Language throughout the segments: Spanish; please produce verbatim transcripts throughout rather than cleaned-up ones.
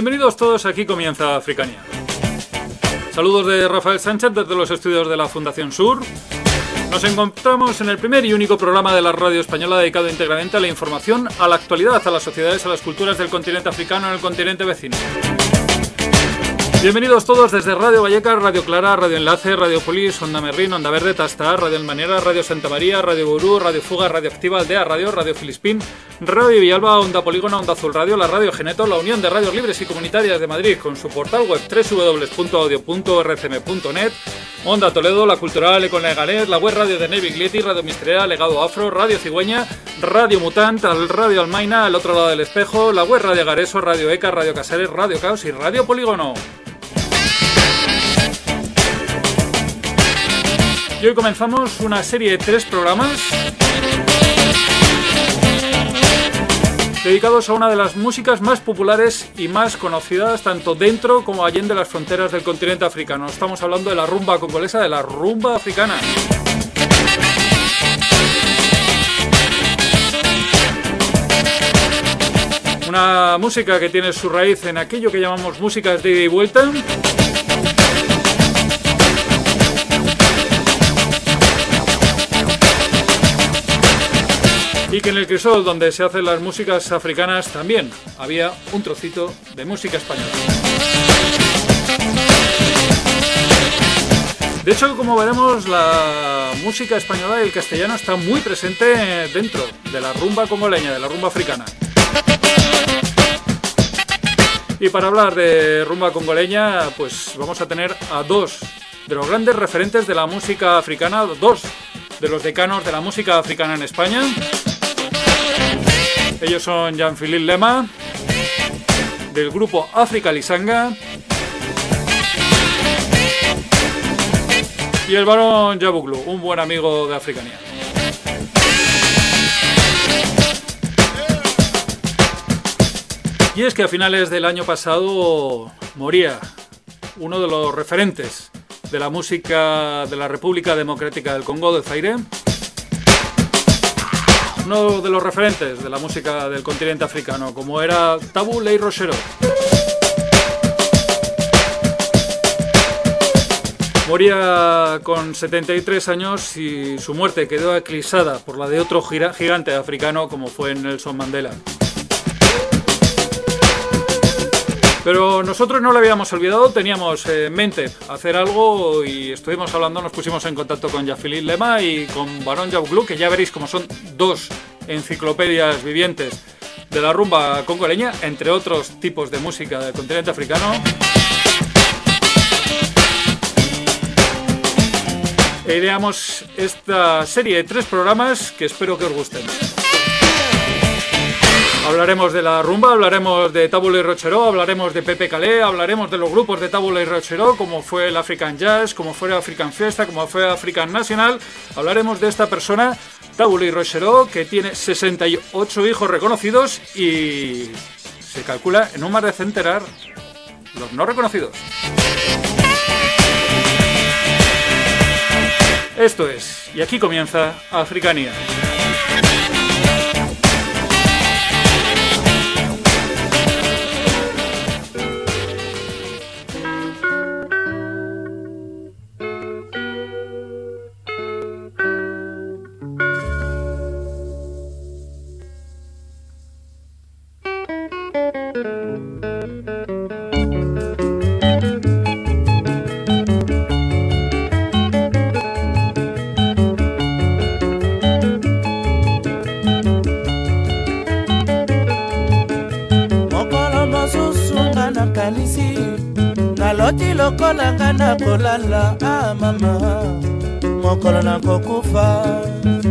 Bienvenidos todos, aquí comienza Africania. Saludos de Rafael Sánchez desde los estudios de la Fundación Sur. Nos encontramos en el primer y único programa de la radio española dedicado íntegramente a la información, a la actualidad, a las sociedades, a las culturas del continente africano en el continente vecino. Bienvenidos todos desde Radio Vallecas, Radio Clara, Radio Enlace, Radio Polis, Onda Merrín, Onda Verde, Tastar, Radio Almanera, Radio Santa María, Radio Gurú, Radio Fuga, Radio Activa, Aldea Radio, Radio Filispín, Radio Villalba, Onda Polígono, Onda Azul Radio, la Radio Geneto, la Unión de Radios Libres y Comunitarias de Madrid con su portal web doble u doble u doble u punto audio punto r c m punto net, Onda Toledo, La Cultural, Econeganet, la web radio de Ney Biglietti, Radio Mistrera, Legado Afro, Radio Cigüeña, Radio Mutant, Radio Almaina, al otro lado del espejo, la web Radio Gareso, Radio Eca, Radio Casares, Radio Caos y Radio Polígono. Y hoy comenzamos una serie de tres programas dedicados a una de las músicas más populares y más conocidas tanto dentro como allende las fronteras del continente africano. Estamos hablando de la rumba congolesa, de la rumba africana. Una música que tiene su raíz en aquello que llamamos músicas de ida y vuelta. Y que en el crisol donde se hacen las músicas africanas también había un trocito de música española. De hecho, como veremos, la música española y el castellano está muy presente dentro de la rumba congoleña, de la rumba africana. Y para hablar de rumba congoleña, pues vamos a tener a dos de los grandes referentes de la música africana, dos de los decanos de la música africana en España. Ellos son Jean-Philippe Lema, del grupo Africa Lisanga, y el barón Yabuglu, un buen amigo de Africania. Y es que a finales del año pasado moría uno de los referentes de la música de la República Democrática del Congo, de Zaire. Uno de los referentes de la música del continente africano, como era Tabu Ley Rochereau. Moría con setenta y tres años y su muerte quedó eclipsada por la de otro gigante africano como fue Nelson Mandela. Pero nosotros no lo habíamos olvidado, teníamos en mente hacer algo y estuvimos hablando, nos pusimos en contacto con Jean-Philippe Lema y con Barón Yabuglu, que ya veréis como son dos enciclopedias vivientes de la rumba congoleña, entre otros tipos de música del continente africano. E ideamos esta serie de tres programas que espero que os gusten. Hablaremos de la rumba, hablaremos de Tabu Ley Rochereau, hablaremos de Pepe Calé, hablaremos de los grupos de Tabu Ley Rochereau, como fue el African Jazz, como fue el African Fiesta, como fue African National. Hablaremos de esta persona, Tabu Ley Rochereau, que tiene sesenta y ocho hijos reconocidos y se calcula en un más de centenar los no reconocidos. Esto es, y aquí comienza Africania. Naloti lokola ngana kolala ah mama mokolo na kokufa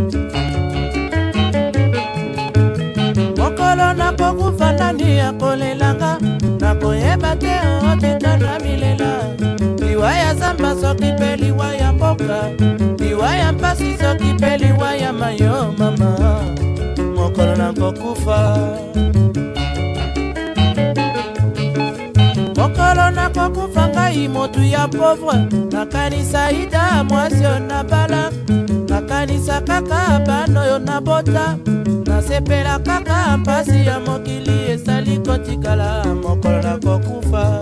mokolo na kokufa nani akolelanga nakoyeba te otita na milela liwaya zamba soki pe liwaya mboka liwaya mpasi soki pe liwaya mayo mama mokolo na kokufa mokolo na kokufa ngai motu ya pauvre nakanisa ida mwasio na bala nakanisa kaka bano yo nabota nasepela kaka mpasi ya mokili esali kotikala mokolo nakokufa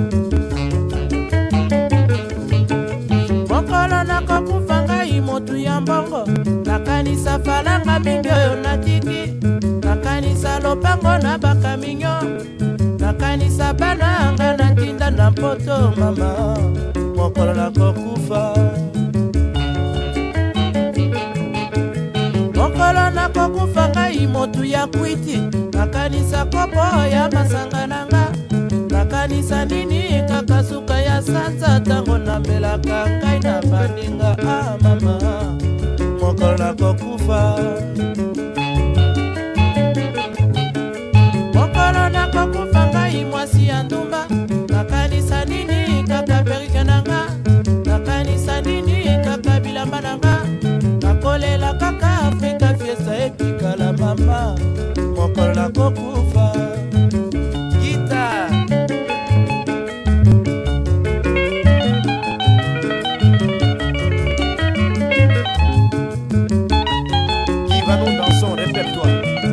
mokolo nakokufa ngai motu ya mbongo nakanisa falanga mingi oyo natiki nakanisa lopango na bakaminyo nakanisa bana anga natinda na poto mama mokolo nakokufa mokolo nakokufa ngai motu ya kwiti nakanisa kopo ya masanga nanga nakanisa nini kaka suka ya sanza tango namelaka ngai na baninga ah mama mokolo nakokufa mokolo nakokufa ngai mwasi ya ndumba nakanisa nini kaka perike nanga nakanisa nini kaka bilamba nanga nakolela kaka Afrika fiesta etikala mama mokolo nakokufa gita Qui va nous dans son répertoire.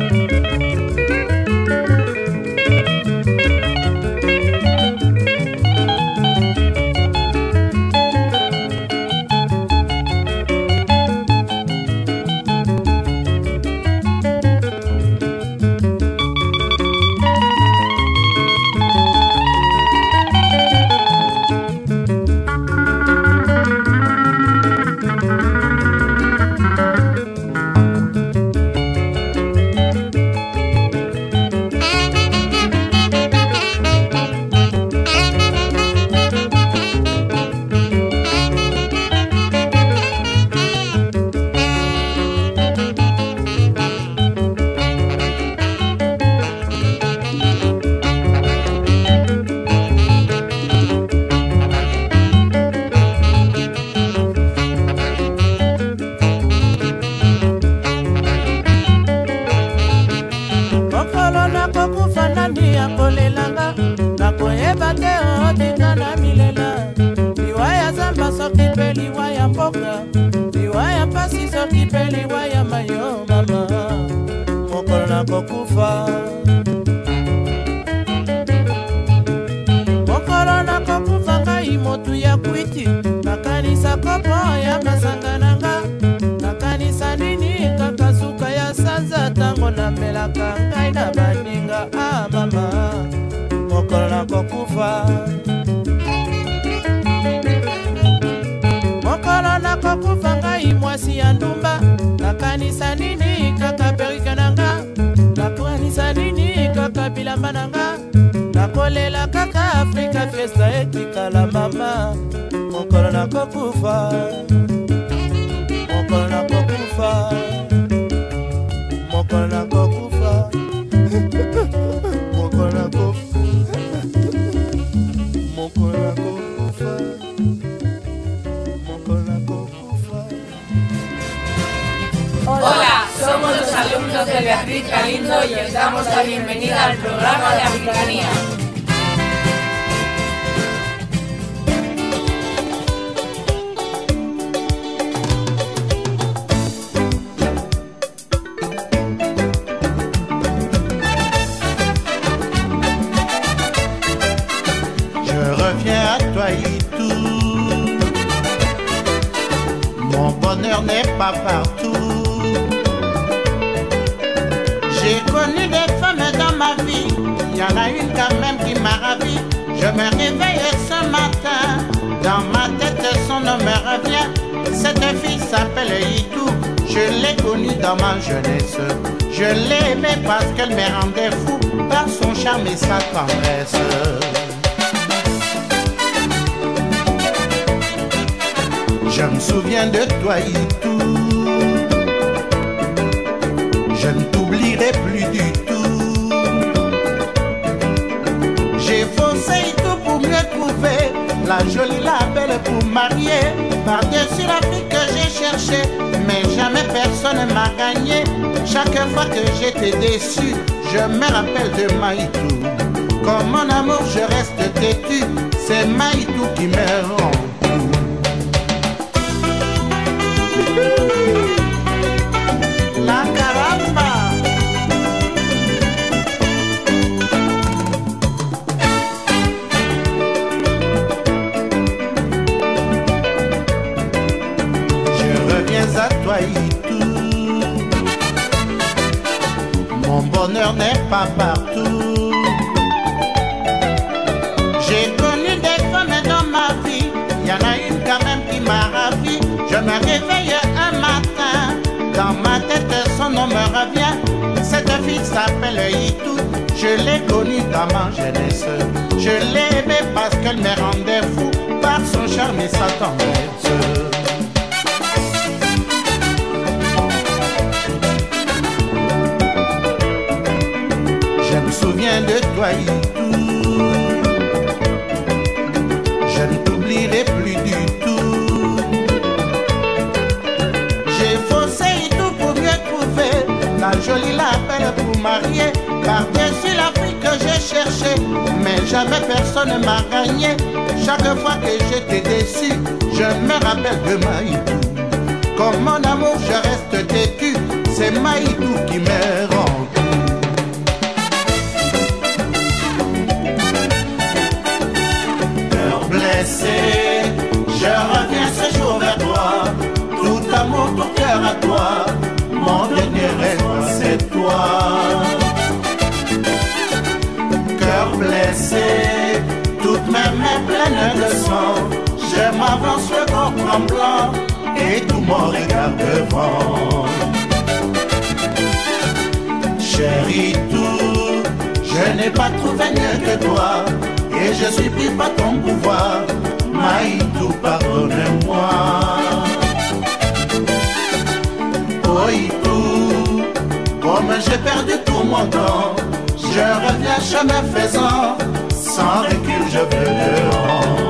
mokolo nakokufa ngai motu ya kwiti nakanisa kopo ya masanga nanga nakanisa nini kaka suka ya sanza tango namelaka ngai na baninga ah mama mokolo nakokufa mokolo nakokufa ngai mwasi ya ndumba nakanisa nini kaka perike nanga nakanisa nini kaka bilamba nanga nakolela kaka Afrika fiesta etikala mama mokolo nakokufa mokolo nakokufa mokolo nakokufa mokolo nakokufa mokolo nakokufa mokolo nakokufa. Hola, somos los alumnos de Beatriz Galindo y os damos la bienvenida al programa de Africanía. Je reviens à toi et tout. Mon bonheur n'est pas partout. J'ai connu des femmes dans ma vie, il y en a une quand même qui m'a ravi. Je me réveille ce matin, dans ma tête son nom me revient. Cette fille s'appelle Itou, je l'ai connue dans ma jeunesse. Je l'ai aimée parce qu'elle me rendait fou par son charme et sa tendresse. Je me souviens de toi Itou, je ne t'oublierai plus du tout. J'ai foncé tout pour mieux trouver la jolie, la belle pour marier. Par-dessus l'Afrique que j'ai cherché, mais jamais personne ne m'a gagné. Chaque fois que j'étais déçu, je me rappelle de Maïtou. Comme mon amour je reste têtu, c'est Maïtou qui me rend fou. et tout. Mon bonheur n'est pas partout. J'ai connu des femmes dans ma vie, il y en a une quand même qui m'a ravi. Je me réveille un matin, dans ma tête son nom me revient. Cette fille s'appelle Itou, je l'ai connue dans ma jeunesse. Je l'ai aimée parce qu'elle me rendait fou par son charme et sa tendresse. Je me souviens de toi Itou, je ne t'oublierai plus du tout. J'ai faussé Itou pour mieux trouver la jolie lapelle pour marier. Par-dessus l'Afrique que j'ai cherché, mais jamais personne ne m'a gagné. Chaque fois que j'étais déçu, je me rappelle de Maïtou. Comme mon amour je reste têtu, c'est Maïtou qui me rend tout. Cœur blessé, je reviens ce jour vers toi. Tout amour, tout cœur à toi. Mon dernier rêve, c'est toi. Cœur blessé, toutes mes mains pleines de sang. Je m'avance le corps tremblant et tout mon regard devant. Chérie, tout, je n'ai pas trouvé mieux que toi et je suis pris par ton pouvoir. Maïtou, pardonne-moi. Oh Itou, comme j'ai perdu tout mon temps, je reviens chemin faisant, sans recul je veux devant.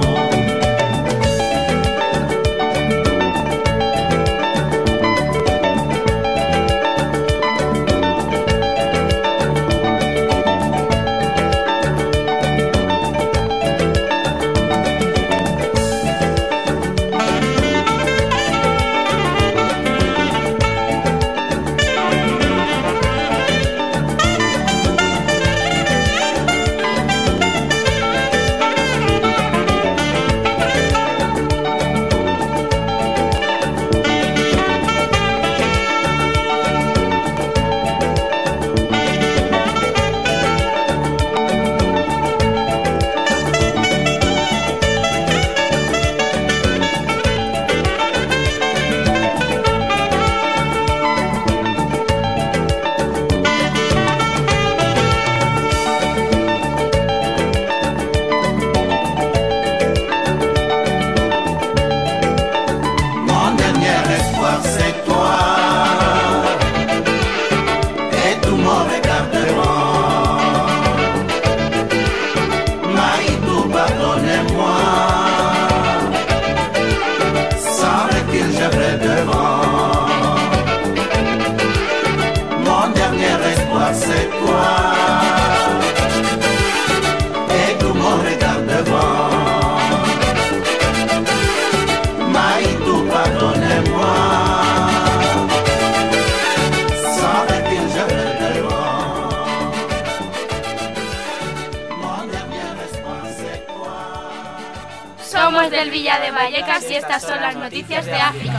Somos del Villa de Vallecas y estas son las noticias de África.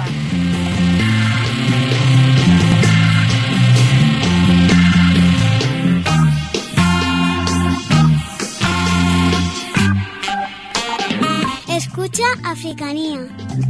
Escucha Africanía.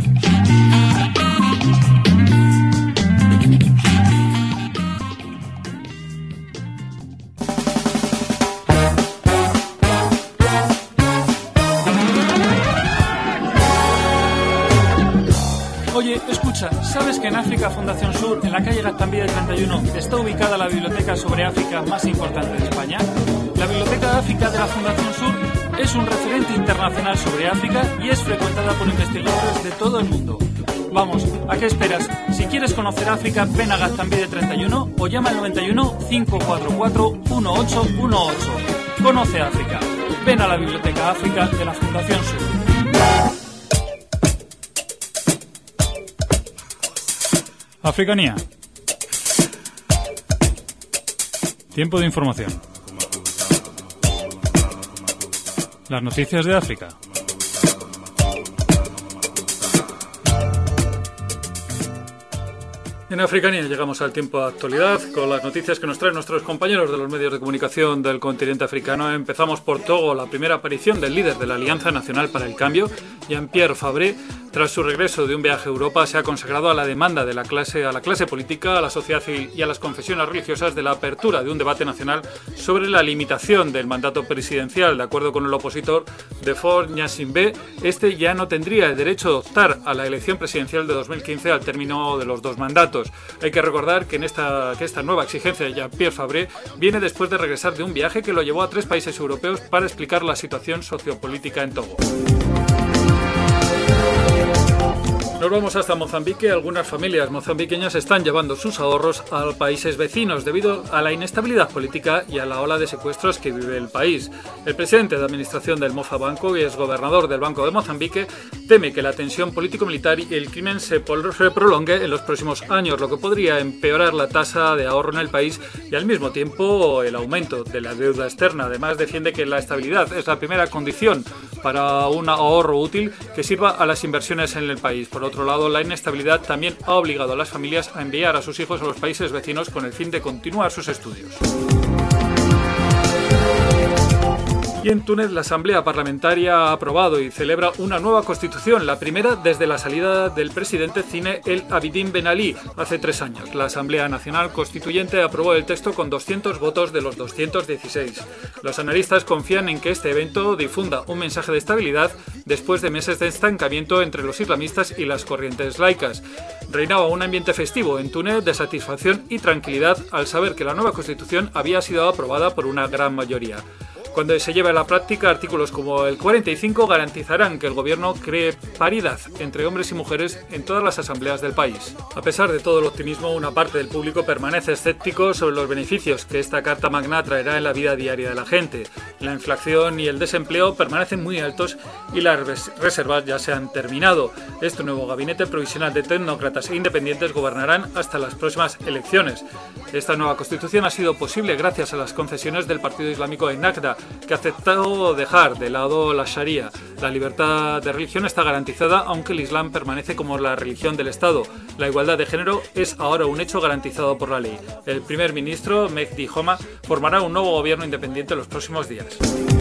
Oye, escucha, ¿sabes que en África Fundación Sur, en la calle Gaztambide treinta y uno, está ubicada la biblioteca sobre África más importante de España? La Biblioteca de África de la Fundación Sur es un referente internacional sobre África y es frecuentada por investigadores de todo el mundo. Vamos, ¿a qué esperas? Si quieres conocer África, ven a Gaztambide treinta y uno o llama al noventa y uno, cinco cuatro cuatro, uno ocho uno ocho. Conoce África. Ven a la Biblioteca África de la Fundación Sur. Africanía. Tiempo de información. Las noticias de África. En Africanía llegamos al tiempo de actualidad con las noticias que nos traen nuestros compañeros de los medios de comunicación del continente africano. Empezamos por Togo, la primera aparición del líder de la Alianza Nacional para el Cambio, Jean-Pierre Fabré. Tras su regreso de un viaje a Europa, se ha consagrado a la demanda de la clase, a la clase política, a la sociedad civil y a las confesiones religiosas de la apertura de un debate nacional sobre la limitación del mandato presidencial. De acuerdo con el opositor de Faure Gnassingbé, este ya no tendría el derecho de optar a la elección presidencial de dos mil quince al término de los dos mandatos. Hay que recordar que, en esta, que esta nueva exigencia de Jean-Pierre Fabré viene después de regresar de un viaje que lo llevó a tres países europeos para explicar la situación sociopolítica en Togo. Nos vamos hasta Mozambique. Algunas familias mozambiqueñas están llevando sus ahorros a países vecinos debido a la inestabilidad política y a la ola de secuestros que vive el país. El presidente de administración del Moza Banco y exgobernador del Banco de Mozambique teme que la tensión político-militar y el crimen se prolongue en los próximos años, lo que podría empeorar la tasa de ahorro en el país y al mismo tiempo el aumento de la deuda externa. Además, defiende que la estabilidad es la primera condición para un ahorro útil que sirva a las inversiones en el país. Por otro lado, la inestabilidad también ha obligado a las familias a enviar a sus hijos a los países vecinos con el fin de continuar sus estudios. Y en Túnez, la Asamblea Parlamentaria ha aprobado y celebra una nueva constitución, la primera desde la salida del presidente Zine El Abidine Ben Ali hace tres años. La Asamblea Nacional Constituyente aprobó el texto con doscientos votos de los doscientos dieciséis. Los analistas confían en que este evento difunda un mensaje de estabilidad después de meses de estancamiento entre los islamistas y las corrientes laicas. Reinaba un ambiente festivo en Túnez de satisfacción y tranquilidad al saber que la nueva constitución había sido aprobada por una gran mayoría. Cuando se lleve a la práctica, artículos como el cuarenta y cinco garantizarán que el gobierno cree paridad entre hombres y mujeres en todas las asambleas del país. A pesar de todo el optimismo, una parte del público permanece escéptico sobre los beneficios que esta Carta Magna traerá en la vida diaria de la gente. La inflación y el desempleo permanecen muy altos y las reservas ya se han terminado. Este nuevo gabinete provisional de tecnócratas e independientes gobernarán hasta las próximas elecciones. Esta nueva constitución ha sido posible gracias a las concesiones del Partido Islámico Ennahda, que ha aceptado dejar de lado la Sharia. La libertad de religión está garantizada, aunque el Islam permanece como la religión del Estado. La igualdad de género es ahora un hecho garantizado por la ley. El primer ministro, Mehdi Homa, formará un nuevo gobierno independiente en los próximos días.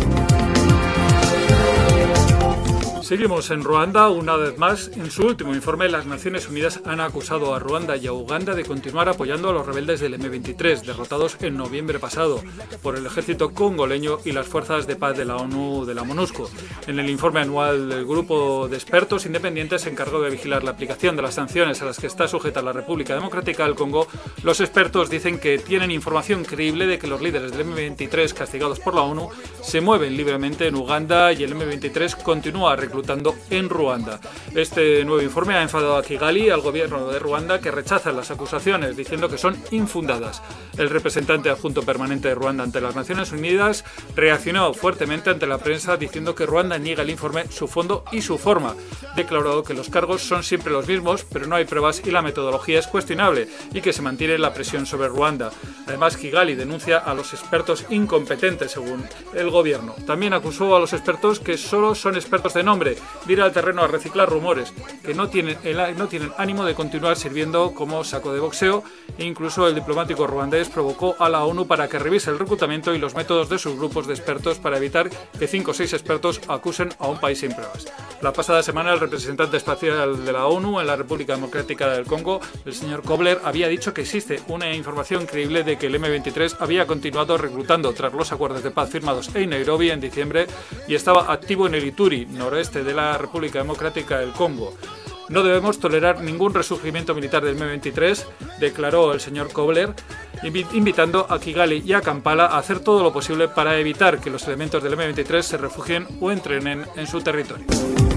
Seguimos en Ruanda. Una vez más, en su último informe, las Naciones Unidas han acusado a Ruanda y a Uganda de continuar apoyando a los rebeldes del eme veintitrés, derrotados en noviembre pasado por el ejército congoleño y las fuerzas de paz de la ONU de la MONUSCO. En el informe anual del grupo de expertos independientes encargado de vigilar la aplicación de las sanciones a las que está sujeta la República Democrática del Congo, los expertos dicen que tienen información creíble de que los líderes del eme veintitrés, castigados por la ONU, se mueven libremente en Uganda y el eme veintitrés continúa reclutando en Ruanda. Este nuevo informe ha enfadado a Kigali, al gobierno de Ruanda, que rechaza las acusaciones diciendo que son infundadas. El representante adjunto permanente de Ruanda ante las Naciones Unidas reaccionó fuertemente ante la prensa diciendo que Ruanda niega el informe, su fondo y su forma. Declaró que los cargos son siempre los mismos, pero no hay pruebas y la metodología es cuestionable y que se mantiene la presión sobre Ruanda. Además, Kigali denuncia a los expertos incompetentes según el gobierno. También acusó a los expertos que solo son expertos de nombre, de ir al terreno a reciclar rumores, que no tienen, el, no tienen ánimo de continuar sirviendo como saco de boxeo. E incluso el diplomático ruandés provocó a la ONU para que revise el reclutamiento y los métodos de sus grupos de expertos para evitar que cinco o seis expertos acusen a un país sin pruebas. La pasada semana, el representante espacial de la ONU en la República Democrática del Congo, el señor Kobler, había dicho que existe una información creíble de que el eme veintitrés había continuado reclutando tras los acuerdos de paz firmados en Nairobi en diciembre y estaba activo en el Ituri, noreste de la República Democrática del Congo. No debemos tolerar ningún resurgimiento militar del eme veintitrés, declaró el señor Kobler, invitando a Kigali y a Kampala a hacer todo lo posible para evitar que los elementos del eme veintitrés se refugien o entrenen en su territorio.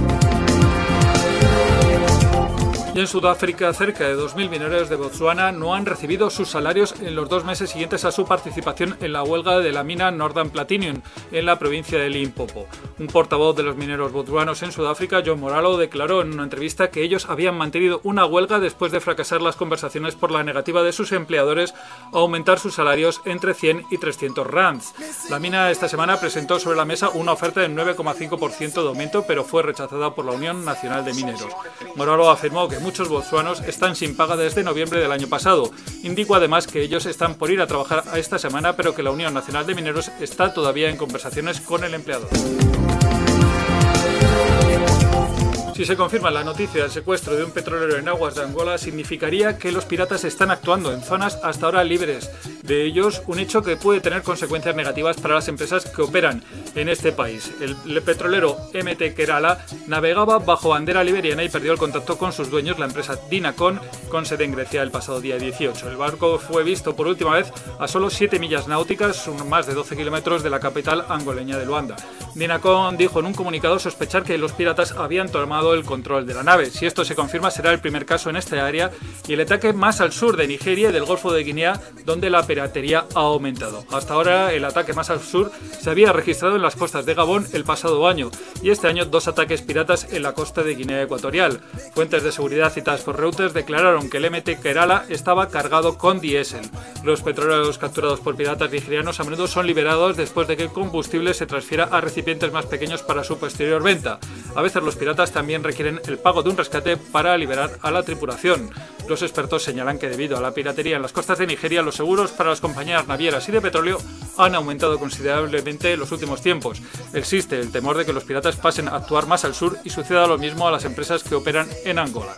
Y en Sudáfrica, cerca de dos mil mineros de Botsuana no han recibido sus salarios en los dos meses siguientes a su participación en la huelga de la mina Northern Platinum en la provincia de Limpopo. Un portavoz de los mineros botsuanos en Sudáfrica, John Moralo, declaró en una entrevista que ellos habían mantenido una huelga después de fracasar las conversaciones por la negativa de sus empleadores a aumentar sus salarios entre cien y trescientos rands. La mina esta semana presentó sobre la mesa una oferta del nueve coma cinco por ciento de aumento, pero fue rechazada por la Unión Nacional de Mineros. Moralo afirmó que muchos botsuanos están sin paga desde noviembre del año pasado. Indicó además que ellos están por ir a trabajar a esta semana, pero que la Unión Nacional de Mineros está todavía en conversaciones con el empleador. Si se confirma la noticia del secuestro de un petrolero en aguas de Angola, significaría que los piratas están actuando en zonas hasta ahora libres de ellos, un hecho que puede tener consecuencias negativas para las empresas que operan en este país. El, el petrolero M T Kerala navegaba bajo bandera liberiana y perdió el contacto con sus dueños, la empresa Dinacon, con sede en Grecia, el pasado día dieciocho. El barco fue visto por última vez a solo siete millas náuticas, más de doce kilómetros de la capital angoleña de Luanda. Dinacon dijo en un comunicado sospechar que los piratas habían tomado el control de la nave. Si esto se confirma, será el primer caso en esta área y el ataque más al sur de Nigeria y del Golfo de Guinea, donde la piratería ha aumentado. Hasta ahora, el ataque más al sur se había registrado en las costas de Gabón el pasado año y este año dos ataques piratas en la costa de Guinea Ecuatorial. Fuentes de seguridad citadas por Reuters declararon que el M T Kerala estaba cargado con diésel. Los petroleros capturados por piratas nigerianos a menudo son liberados después de que el combustible se transfiera a recipientes más pequeños para su posterior venta. A veces los piratas también requieren el pago de un rescate para liberar a la tripulación. Los expertos señalan que debido a la piratería en las costas de Nigeria, los seguros para las compañías navieras y de petróleo han aumentado considerablemente en los últimos tiempos. Existe el temor de que los piratas pasen a actuar más al sur y suceda lo mismo a las empresas que operan en Angola.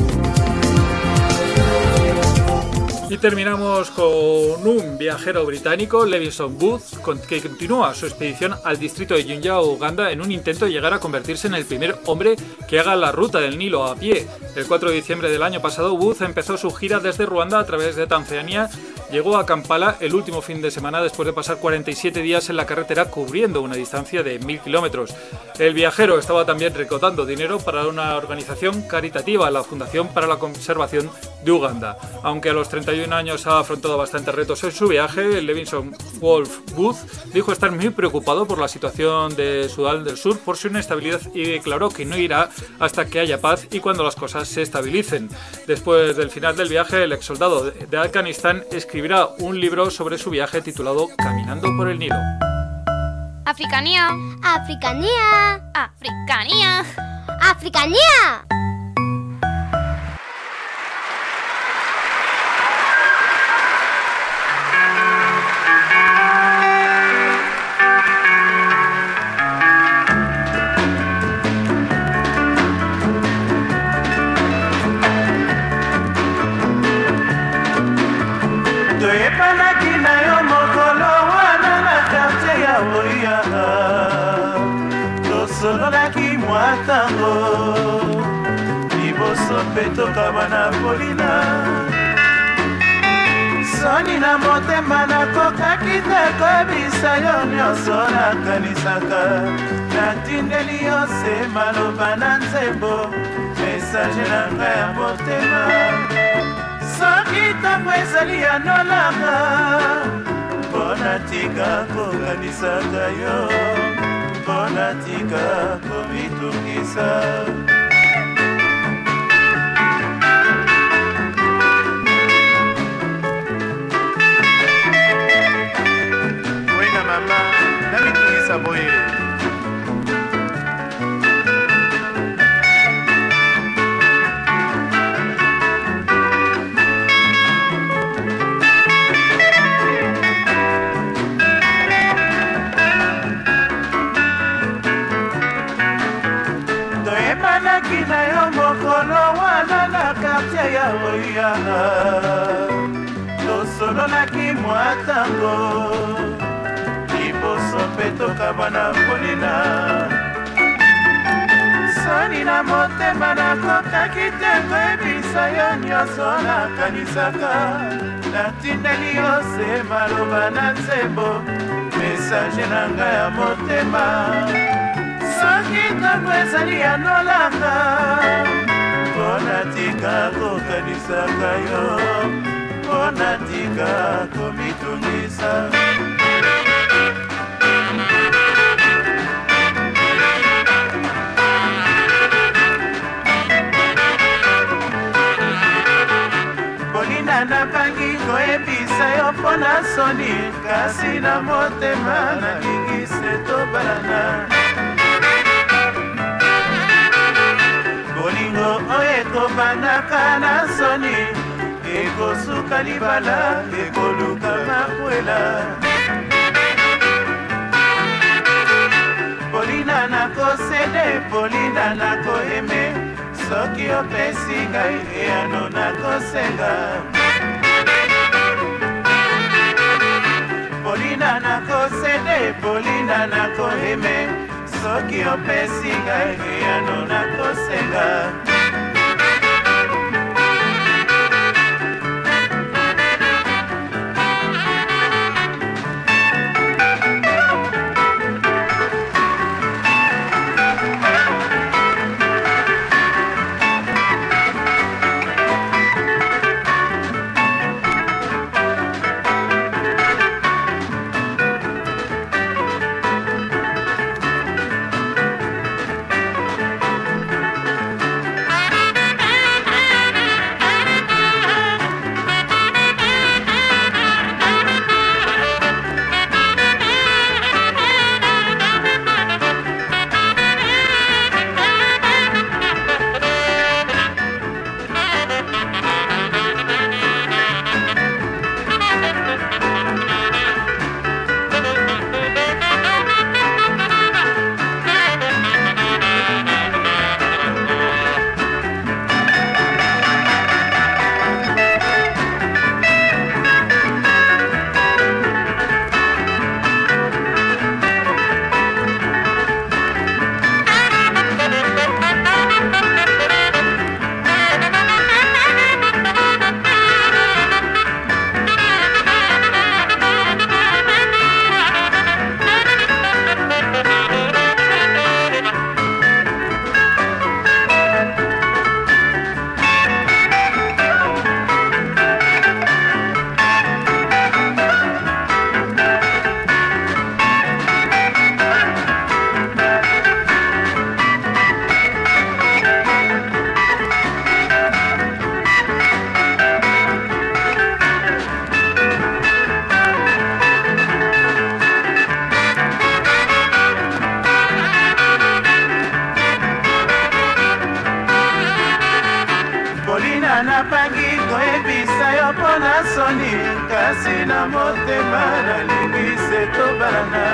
Y terminamos con un viajero británico, Levison Booth, que continúa su expedición al distrito de Jinja, Uganda, en un intento de llegar a convertirse en el primer hombre que haga la ruta del Nilo a pie. El cuatro de diciembre del año pasado, Booth empezó su gira desde Ruanda a través de Tanzania. Llegó a Kampala el último fin de semana después de pasar cuarenta y siete días en la carretera cubriendo una distancia de mil kilómetros. El viajero estaba también recaudando dinero para una organización caritativa, la Fundación para la Conservación de Uganda. Aunque a los treinta y un años ha afrontado bastantes retos en su viaje, Levison Wolf Booth dijo estar muy preocupado por la situación de Sudán del Sur por su inestabilidad y declaró que no irá hasta que haya paz y cuando las cosas se estabilicen. Después del final del viaje, el exsoldado de Afganistán escribirá un libro sobre su viaje titulado Caminando por el Nilo. Africanía. Africanía. Africanía. Africanía. Petoka bana polina Soni na motema na koka kiteko bisa yo nyonso na kanisaka Natindeli yo se maloba na nzembo Message na ngai ya motema Soki ntango ezali ya nolanga Mpona tika kokanisaka yo Mpona tika komitungisa Boye. Toyebanaki na yo mokolo wana na quartier ya Oya Tosololaki mwa tango Petoka bana polina Soni na motema na koka kiteko ebisa yo nyonso na kanisaka Natindeli yo se maloba na nzembo Message na ngai ya motema Soki ntango ezali ya nolanga Mpona tika kokanisaka yo Mpona tika komitungisa Napangi koyebisa yo mpona soni kasi na motema nalingi se tobalana bolingo oyo ekobandaka na soni ekosuka libala ekoluka makwela polina nakosede polina nakoyeme soki opesi ngai eyano nakosenga polina nakosede polina nakoyeme soki opesi ngai eyano nakosenga napangi koyebisa yo mpona soni kasi na motema nalingi se tobalana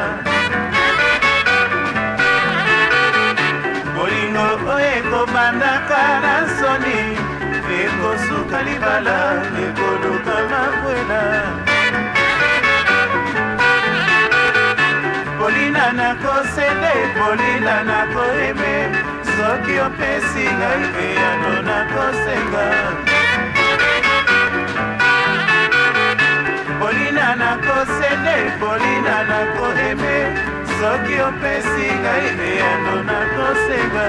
bolingo oyo ekobandaka na soni ekosuka libala ekoluka makwela polina nakosede polina nakoyeme soki opesi ngai eyano nakosenga polina nakosede polina nakoyeme soki opesi ngai eyano nakosenga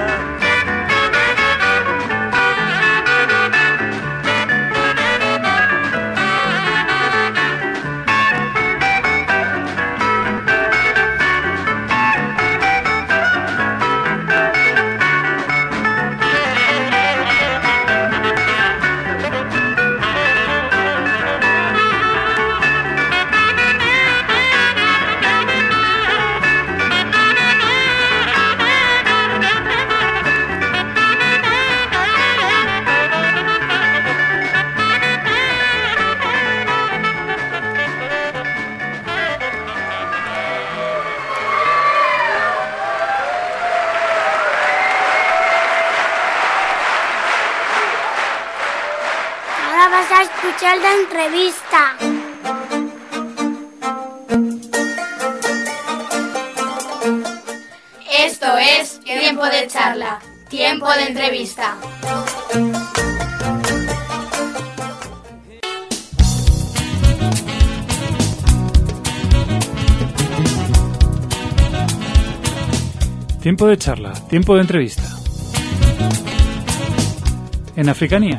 Vas a escuchar la entrevista. Esto es Tiempo de Charla, Tiempo de Entrevista. Tiempo de charla, tiempo de entrevista. En Africanía.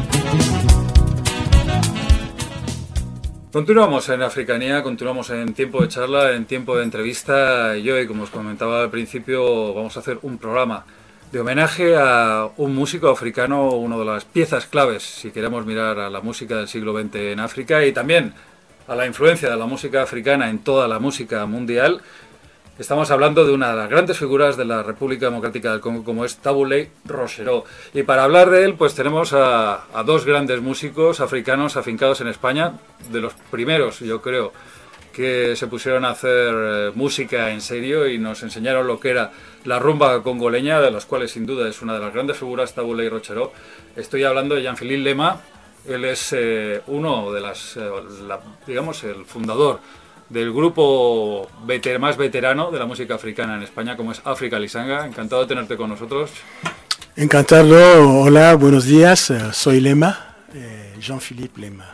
Continuamos en Africanía, continuamos en tiempo de charla, en tiempo de entrevista y hoy, como os comentaba al principio, vamos a hacer un programa de homenaje a un músico africano, una de las piezas claves si queremos mirar a la música del siglo veinte en África y también a la influencia de la música africana en toda la música mundial. Estamos hablando de una de las grandes figuras de la República Democrática del Congo, como es Tabulei Rochéro. Y para hablar de él, pues tenemos a, a dos grandes músicos africanos afincados en España, de los primeros, yo creo, que se pusieron a hacer eh, música en serio y nos enseñaron lo que era la rumba congoleña, de las cuales sin duda es una de las grandes figuras Tabulei Rochéro. Estoy hablando de Jean-Philippe Lema. Él es eh, uno de las, eh, la, digamos, el fundador del grupo veter más veterano de la música africana en España, como es Africa Lisanga. Encantado de tenerte con nosotros. Encantado, hola, buenos días, soy Lema, eh, Jean-Philippe Lema,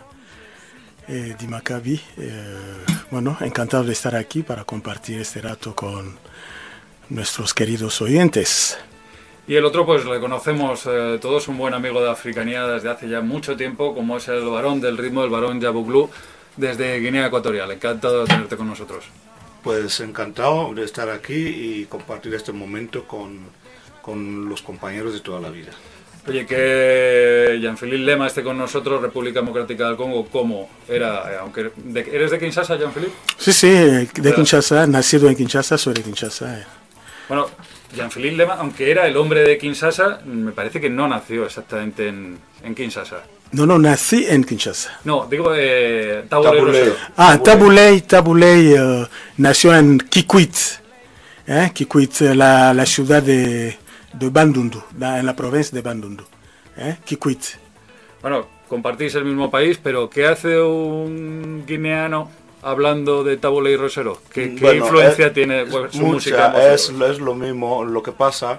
eh, de Maccabi. Eh, bueno, encantado de estar aquí para compartir este rato con nuestros queridos oyentes. Y el otro, pues le conocemos eh, todos, un buen amigo de Africanía desde hace ya mucho tiempo, como es el varón del ritmo, el varón Yabouglu, desde Guinea Ecuatorial. Encantado de tenerte con nosotros. Pues encantado de estar aquí y compartir este momento con, con los compañeros de toda la vida. Oye, que Jean-Philippe Lema esté con nosotros, República Democrática del Congo, ¿cómo era? Eh, aunque de, ¿Eres de Kinshasa, Jean-Philippe? Sí, sí, de Kinshasa, nacido en Kinshasa, soy de Kinshasa. Eh. Bueno, Jean-Philippe Lema, aunque era el hombre de Kinshasa, me parece que no nació exactamente en, en Kinshasa. No, no, nací en Kinshasa. No, digo eh, Tabulei Rochéro. Ah, Tabulei, Tabulei uh, nació en Kikwit, eh, Kikwit, la, la ciudad de, de Bandundu, la, en la provincia de Bandundu, eh, Kikwit. Bueno, compartís el mismo país, pero ¿qué hace un guineano hablando de Tabulei Rochéro? ¿Qué, qué bueno, influencia es, tiene pues, su mucha, música? Es, es lo mismo, lo que pasa...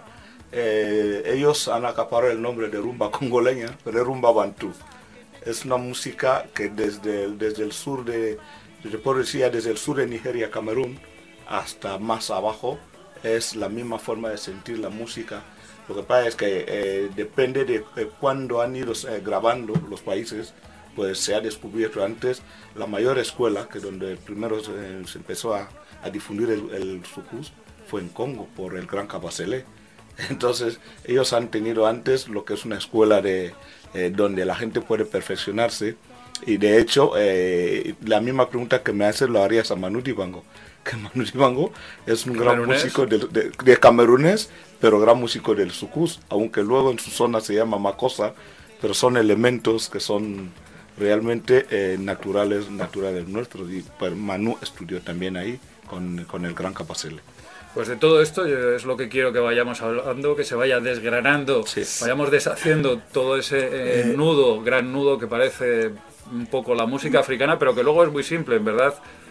Eh, ellos han acaparado el nombre de rumba congoleña, pero es rumba bantú. Es una música que desde, desde el sur de, de decir, desde el sur de Nigeria, Camerún, hasta más abajo, es la misma forma de sentir la música. Lo que pasa es que eh, depende de eh, cuándo han ido eh, grabando los países, pues se ha descubierto antes la mayor escuela, que donde primero eh, se empezó a, a difundir el, el soukous, fue en Congo, por el Gran Kabasele. Entonces ellos han tenido antes lo que es una escuela de eh, donde la gente puede perfeccionarse, y de hecho eh, la misma pregunta que me haces lo harías a Manu Dibango, que Manu Dibango es un gran músico de, de, de camerunés, pero gran músico del soukous, aunque luego en su zona se llama Makossa, pero son elementos que son realmente eh, naturales naturales nuestros, y pues, Manu estudió también ahí con, con el Gran Kabasele. Pues de todo esto es lo que quiero que vayamos hablando, que se vaya desgranando, sí. Vayamos deshaciendo todo ese eh, nudo, gran nudo que parece un poco la música africana, pero que luego es muy simple, en verdad.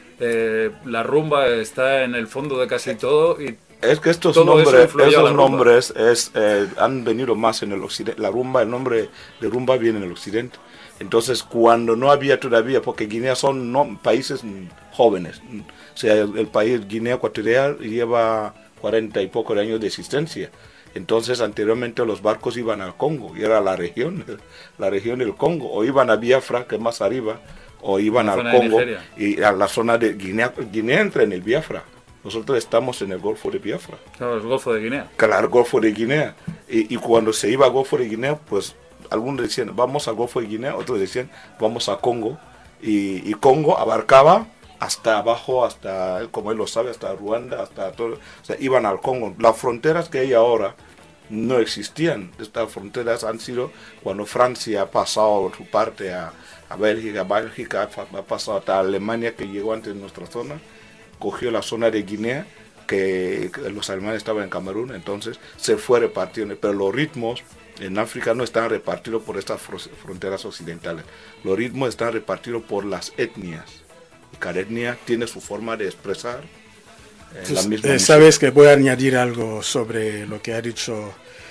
Eh, la rumba está en el fondo de casi todo y es que estos nombres, esos nombres es, eh, han venido más en el occidente. La rumba, el nombre de rumba viene en el occidente. Entonces, cuando no había todavía, porque Guinea son no, países jóvenes, o sea, el, el país Guinea Ecuatorial lleva cuarenta y poco de años de existencia. Entonces, anteriormente los barcos iban al Congo, y era la región, la región del Congo, o iban a Biafra, que es más arriba, o iban al Congo, y a la zona de Guinea. Guinea entra en el Biafra. Nosotros estamos en el Golfo de Biafra. Claro, el Golfo de Guinea. Claro, el Golfo de Guinea. Y, y cuando se iba al Golfo de Guinea, pues algunos decían, vamos al Golfo de Guinea, otros decían, vamos a Congo. Y, y Congo abarcaba hasta abajo, hasta, como él lo sabe, hasta Ruanda, hasta todo. O sea, iban al Congo. Las fronteras que hay ahora no existían. Estas fronteras han sido cuando Francia ha pasado su parte a, a Bélgica, Bélgica ha pasado hasta Alemania, que llegó antes en nuestra zona, cogió la zona de Guinea, que, que los alemanes estaban en Camerún, entonces se fue repartiendo, pero los ritmos en África no están repartidos por estas fronteras occidentales, los ritmos están repartidos por las etnias, y cada etnia tiene su forma de expresar eh, la misma eh, sabes que voy a añadir algo sobre lo que ha dicho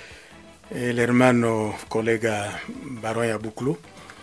el hermano colega Barón Yabouglu,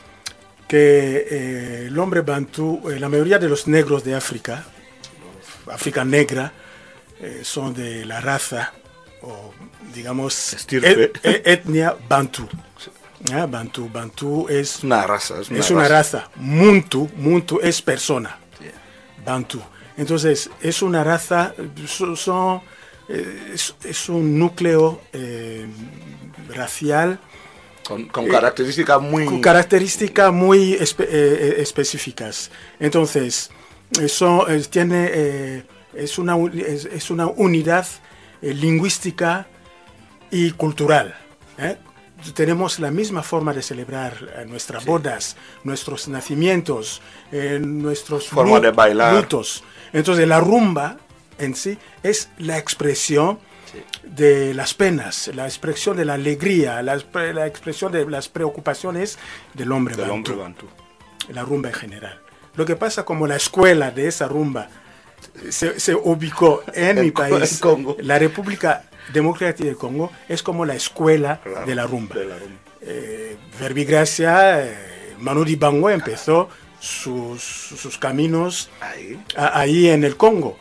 que eh, el hombre bantú, eh, la mayoría de los negros de África, África negra, eh, son de la raza, o digamos, et, et, etnia bantú. ¿Eh? Bantú, bantú es una raza. Es una, es raza. una raza. Muntu, muntu es persona. Yeah. Bantú. Entonces, es una raza, son, son, eh, es, es un núcleo eh, racial. Con, con características muy... Con características muy espe, eh, específicas. Entonces, eso eh, tiene eh, es una, es, es una unidad eh, lingüística y cultural. ¿eh? Tenemos la misma forma de celebrar eh, nuestras sí. bodas, nuestros nacimientos, eh, nuestros forma de bailar. lutos. Entonces la rumba en sí es la expresión sí. de las penas, la expresión de la alegría, la, la expresión de las preocupaciones del hombre del bantú. Hombre bantú. La rumba en general. Lo que pasa como la escuela de esa rumba se, se ubicó en mi país, Congo. La República Democrática del Congo es como la escuela claro, de la rumba. De la rumba. Eh, Verbigracia, eh, Manu Dibango empezó sus, sus caminos ahí. A, ahí en el Congo.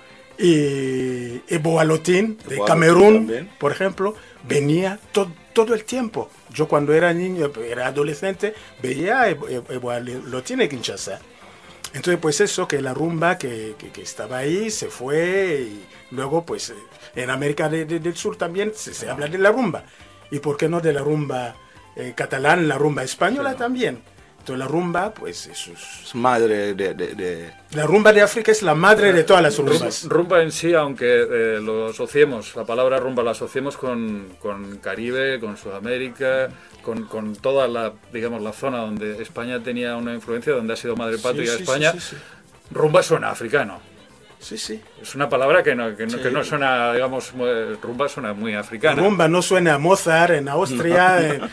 Y Ebo Alotín de Ebo Camerún, también. Por ejemplo, venía to, todo el tiempo. Yo cuando era niño, era adolescente, veía Ebo, Ebo Alotín en Kinshasa. Entonces, pues eso, que la rumba que, que, que estaba ahí se fue y luego, pues, en América de, de, del Sur también se, se habla de la rumba. ¿Y por qué no de la rumba eh, catalán, la rumba española sí, no. también? Entonces, la rumba, pues, eso es... es madre de, de, de... La rumba de África es la madre de todas las rumbas. Rumba en sí, aunque eh, lo asociemos, la palabra rumba la asociemos con, con Caribe, con Sudamérica... Con, con toda la, digamos, la zona donde España tenía una influencia, donde ha sido madre patria sí, de sí, España, sí, sí, sí. rumba suena africano. Sí, sí. Es una palabra que no, que no, sí. que no suena, digamos, rumba suena muy africana. La rumba no suena a Mozart en Austria, en,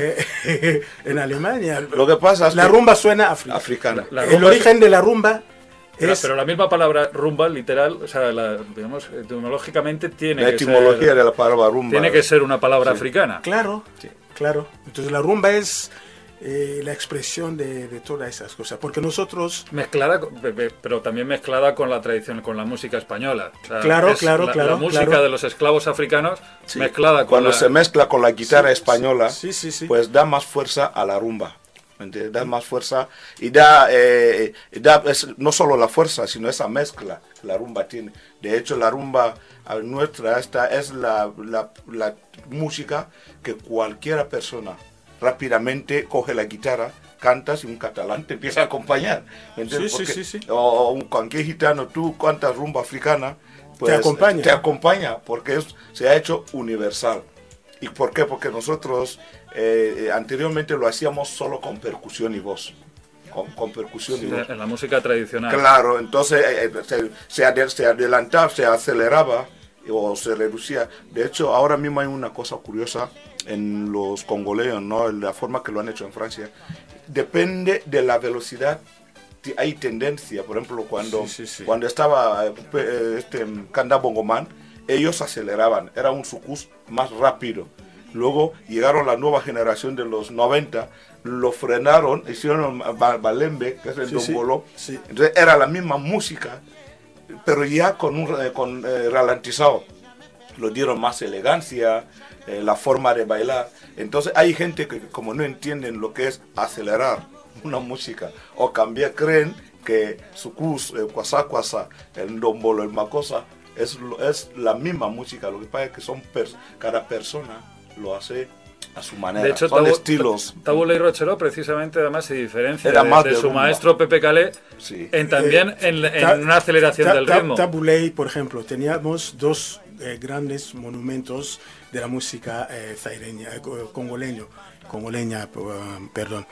eh, en Alemania. Lo que pasa es la que rumba suena africana. africana. La rumba El origen de la rumba Pero, es... pero la misma palabra rumba, literal, o sea, la, digamos, etimológicamente tiene la que etimología ser... de la palabra rumba. Tiene que ser una palabra sí. africana. Claro, sí. claro. Entonces la rumba es eh, la expresión de, de todas esas cosas. Porque nosotros... Mezclada, pero también mezclada con la tradición, con la música española. O sea, claro, claro, la, claro. La música claro. de los esclavos africanos sí. mezclada con Cuando la... se mezcla con la guitarra sí, española, sí, sí, sí. pues da más fuerza a la rumba. Da más fuerza y da, eh, da es, no solo la fuerza, sino esa mezcla que la rumba tiene. De hecho, la rumba nuestra esta es la, la, la música que cualquiera persona rápidamente coge la guitarra, cantas y un catalán te empieza a acompañar. Sí, Porque, sí, sí, sí. O, o cualquier gitano, tú cantas rumba africana, pues te acompaña. Te acompaña porque es, se ha hecho universal. ¿Y por qué? Porque nosotros eh, anteriormente lo hacíamos solo con percusión y voz. Con, con percusión sí, y voz. En la música tradicional. Claro, entonces eh, se, se, ad, se adelantaba, se aceleraba o se reducía. De hecho, ahora mismo hay una cosa curiosa en los congoleños, ¿no? La forma que lo han hecho en Francia. Depende de la velocidad. Hay tendencia, por ejemplo, cuando, sí, sí, sí. cuando estaba eh, este, Kanda Bongoman, ellos aceleraban, era un sucus más rápido. Luego llegaron la nueva generación de los noventa, lo frenaron, hicieron balembe, que es el sí, dombolo. Sí, sí. Entonces era la misma música, pero ya con un con, eh, ralentizado. Lo dieron más elegancia, eh, la forma de bailar. Entonces hay gente que como no entienden lo que es acelerar una música o cambiar, creen que sucus, eh, cuasa cuasa, el dombolo, el makosa, Es, es la misma música, lo que pasa es que son pers cada persona lo hace a su manera, de hecho, son Tabu, estilos. Tabula y Rocheró precisamente además se diferencia Era de, más de, de su rumba. maestro Pepe Calé sí. en también eh, en, en ta, una aceleración ta, del ta, ritmo. Tabulei, por ejemplo, teníamos dos eh, grandes monumentos de la música eh, zaireña, eh, congoleño, congoleña, uh, perdón.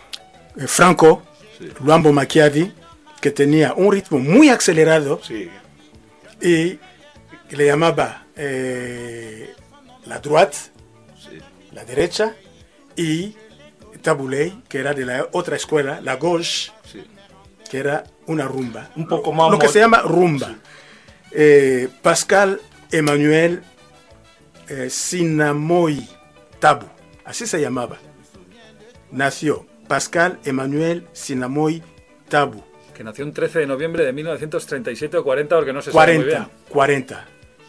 Eh, Franco, sí. Luambo Makiadi, que tenía un ritmo muy acelerado sí. y que le llamaba eh, la droite, sí. la derecha, y Tabulei, que era de la otra escuela, la gauche, sí. que era una rumba. Un poco más. Lo que se llama rumba. Sí. Eh, Pascal Emmanuel eh, Sinamoy Tabu, así se llamaba. Nació Pascal Emmanuel Sinamoy Tabu. Que nació un trece de noviembre de mil novecientos treinta y siete o cuarenta, porque no se cuarenta, sabe muy bien. cuarenta.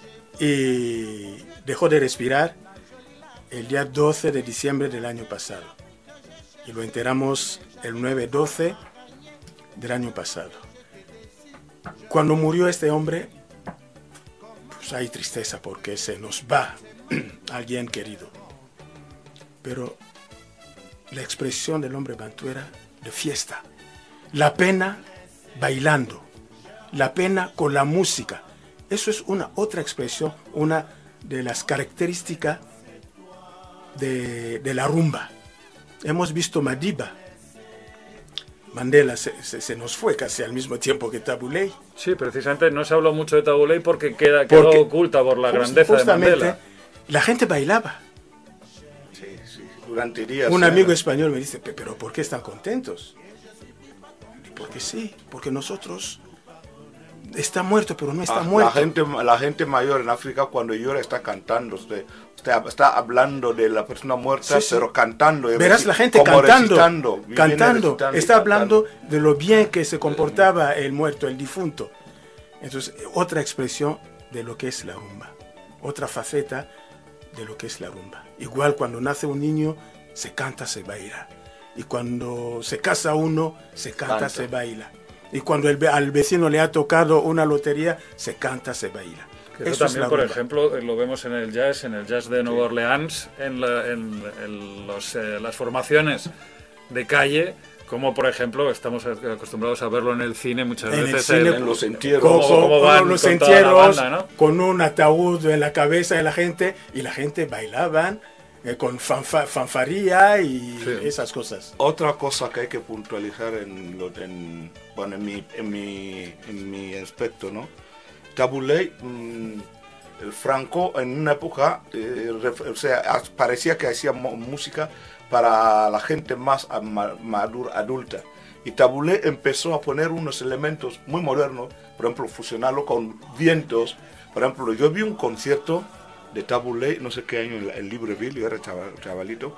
Y dejó de respirar el día doce de diciembre del año pasado. Y lo enterramos el nueve doce del año pasado. Cuando murió este hombre, pues hay tristeza porque se nos va alguien querido. Pero la expresión del hombre bantú era de fiesta. La pena bailando, la pena con la música. eso es una otra expresión, una de las características de, de la rumba. Hemos visto Madiba. Mandela se, se, se nos fue casi al mismo tiempo que Tabu Ley. Sí, precisamente no se habló mucho de Tabu Ley porque queda, quedó porque oculta por la grandeza de Mandela. La gente bailaba. Sí, sí, durante días. Un amigo español me dice, pero ¿por qué están contentos? Porque sí, porque nosotros... Está muerto, pero no está ah, muerto. La gente, la gente mayor en África cuando llora está cantando. Usted, usted está hablando de la persona muerta, sí, sí. pero cantando. Verás la gente cantando, recitando, cantando. Está hablando cantando. de lo bien que se comportaba el muerto, el difunto. Entonces, otra expresión de lo que es la rumba. Otra faceta de lo que es la rumba. Igual cuando nace un niño, se canta, se baila. Y cuando se casa uno, se canta, canta. se baila. Y cuando el, al vecino le ha tocado una lotería, se canta, se baila. Eso, Eso también, por ejemplo, lo vemos en el jazz, en el jazz de Nueva sí. Orleans, en, la, en, en los, eh, las formaciones de calle, como por ejemplo, estamos acostumbrados a verlo en el cine muchas en veces, el cine, en, en los entierros, como, como, como van los con entierros, banda, ¿no? Con un ataúd en la cabeza de la gente, y la gente bailaban eh, con fanfa, fanfaría y sí. esas cosas. Otra cosa que hay que puntualizar en, lo, en, bueno, en, mi, en, mi, en mi aspecto, ¿no? Tabu Ley, mmm, el Franco en una época, eh, o sea, parecía que hacía música para la gente más madura, adulta. Y Tabu Ley empezó a poner unos elementos muy modernos, por ejemplo, fusionarlo con vientos. Por ejemplo, yo vi un concierto de Tabu Ley, no sé qué año, en Libreville, yo era chaval, chavalito,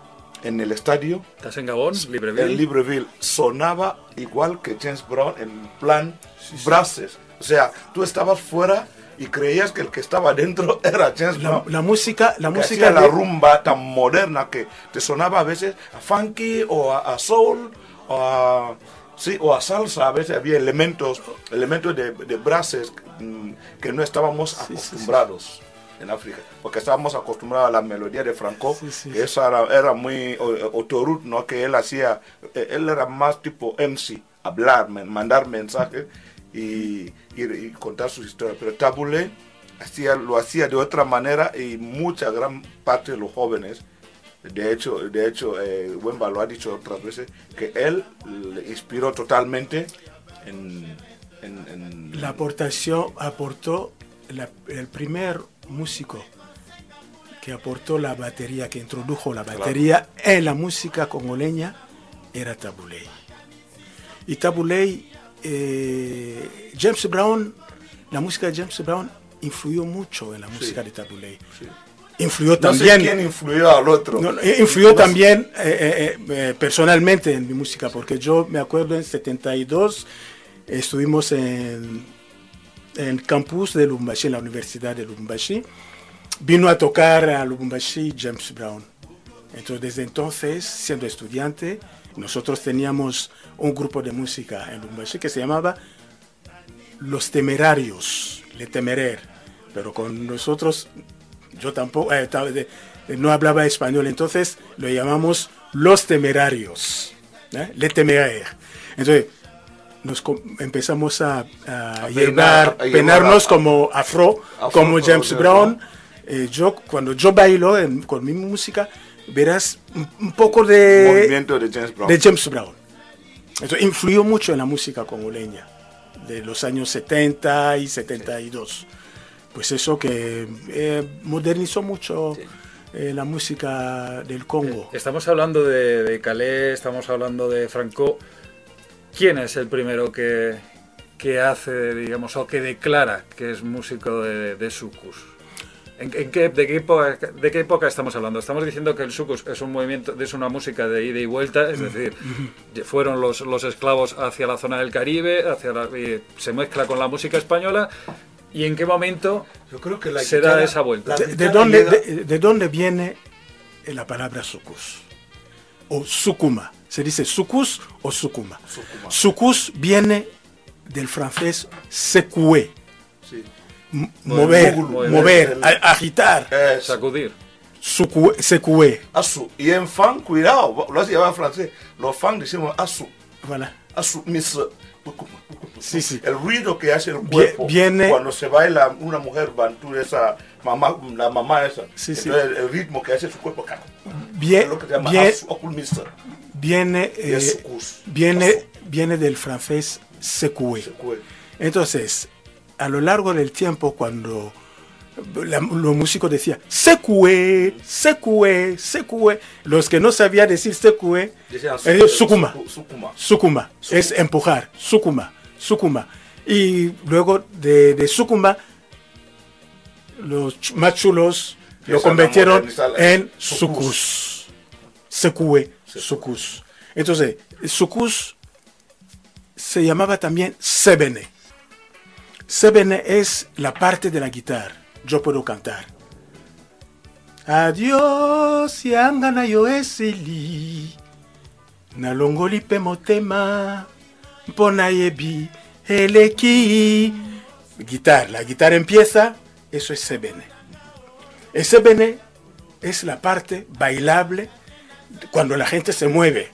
en el estadio. ¿Estás en Gabón? Libreville. En Libreville sonaba igual que James Brown, en plan sí, sí. brasses. O sea, tú estabas fuera y creías que el que estaba dentro era James Brown. La, la música, la que música hacía de... la rumba tan moderna que te sonaba a veces a funky o a, a soul o a, sí, o a salsa. A veces había elementos, elementos de, de brasses mmm, que no estábamos sí, acostumbrados. Sí, sí. En África, porque estábamos acostumbrados a la melodía de Franco, sí, sí, que eso era, era muy autoroute, ¿no? Que él hacía, él era más tipo M C, hablar, mandar mensajes y, y, y contar sus historias. Pero Tabu Ley hacía, lo hacía de otra manera y mucha gran parte de los jóvenes, de hecho, de hecho eh, Wemba lo ha dicho otras veces, que él le inspiró totalmente en... en, en la aportación, aportó la, el primer músico que aportó la batería, que introdujo la batería claro. en la música congoleña, era Tabu Ley. Y Tabu Ley, eh, James Brown, la música de James Brown influyó mucho en la música sí. de Tabu Ley. Sí. Influyó no también. Sé quién influyó al otro. No, influyó no también eh, eh, eh, personalmente en mi música, porque yo me acuerdo en setenta y dos estuvimos en en el campus de Lubumbashi, en la Universidad de Lubumbashi. Vino a tocar a Lubumbashi James Brown. Entonces, desde entonces, siendo estudiante, nosotros teníamos un grupo de música en Lubumbashi que se llamaba Los Temerarios, Le Temerer. Pero con nosotros, yo tampoco, eh, no hablaba español, entonces lo llamamos Los Temerarios, ¿eh? Le Temerer. Entonces, nos empezamos a, a, a llevar, a penarnos como afro, afro como James Brown. Eh, yo, cuando yo bailo en, con mi música, verás un, un poco de movimiento de James Brown. De James Brown. Entonces, influyó mucho en la música congoleña de los años setenta y setenta y dos. Sí. Pues eso que eh, modernizó mucho sí. eh, la música del Congo. Estamos hablando de, de Calais, estamos hablando de Franco. ¿Quién es el primero que, que hace, digamos, o que declara que es músico de, de soukous? ¿En, en qué, de, qué época, ¿De qué época estamos hablando? Estamos diciendo que el soukous es un movimiento, es una música de ida y vuelta, es decir, fueron los, los esclavos hacia la zona del Caribe, hacia la, y se mezcla con la música española. ¿Y en qué momento Yo creo que la se da esa vuelta? ¿De, de, dónde, de, ¿De dónde viene la palabra soukous? O sukuma. ¿Se dice soukous o sukuma? Sukuma. Soukous viene del francés secouer. Sí. Mover, mover, mover el, agitar. Eh, sacudir. Secouer. Asu. Y en fan, cuidado, lo has llevado en francés. Los fans decimos asu. Voilà. Asu, mis. Sí, sí. El ruido que hace el cuerpo viene, cuando se baila una mujer bantú, esa mamá, la mamá esa. Sí, sí. Entonces el, el ritmo que hace su cuerpo, Bien, es lo que se llama bien, viene, eh, viene, viene del francés secoué. Entonces, a lo largo del tiempo, cuando la, los músicos decían secoué, secoué, secoué, los que no sabían decir secoué, ellos sukuma, sukuma, sukuma, es empujar, sukuma, sukuma. Y luego de, de sukuma, los más chulos lo convirtieron en sukus, secoué, sukus. Entonces, sukus se llamaba también sebene. Sebene es la parte de la guitarra. Yo puedo cantar. Adiós, yangana yo eseli. Nalongoli pe motema. Pona yebi eleki. Guitarra. La guitarra empieza. Eso es sebene. El sebene es la parte bailable cuando la gente se mueve.